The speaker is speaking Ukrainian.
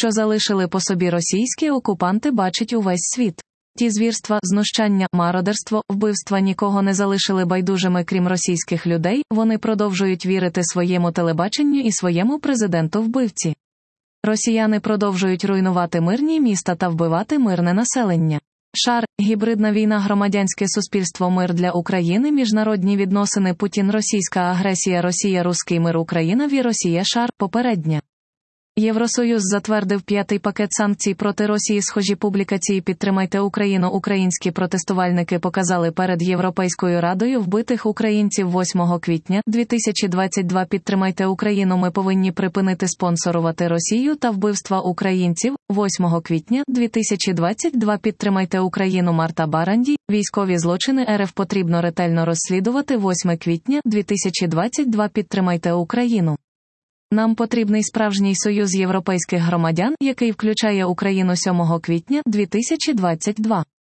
що залишили по собі російські окупанти, бачить увесь світ. Ті звірства, знущання, мародерство, вбивства нікого не залишили байдужими крім російських людей, вони продовжують вірити своєму телебаченню і своєму президенту-вбивці. Росіяни продовжують руйнувати мирні міста та вбивати мирне населення. Шар, гібридна війна, громадянське суспільство, мир для України, міжнародні відносини, Путін, російська агресія, Росія, руський мир, Україна, Росія, шар, попередня. Євросоюз затвердив 5-й пакет санкцій проти Росії. Схожі публікації «Підтримайте Україну». Українські протестувальники показали перед Європейською Радою вбитих українців 8 квітня 2022. «Підтримайте Україну. Ми повинні припинити спонсорувати Росію та вбивства українців» 8 квітня 2022. «Підтримайте Україну». Марта Баранді. Військові злочини РФ потрібно ретельно розслідувати. 8 квітня 2022. «Підтримайте Україну. Нам потрібний справжній союз європейських громадян, який включає Україну». 7 квітня 2022.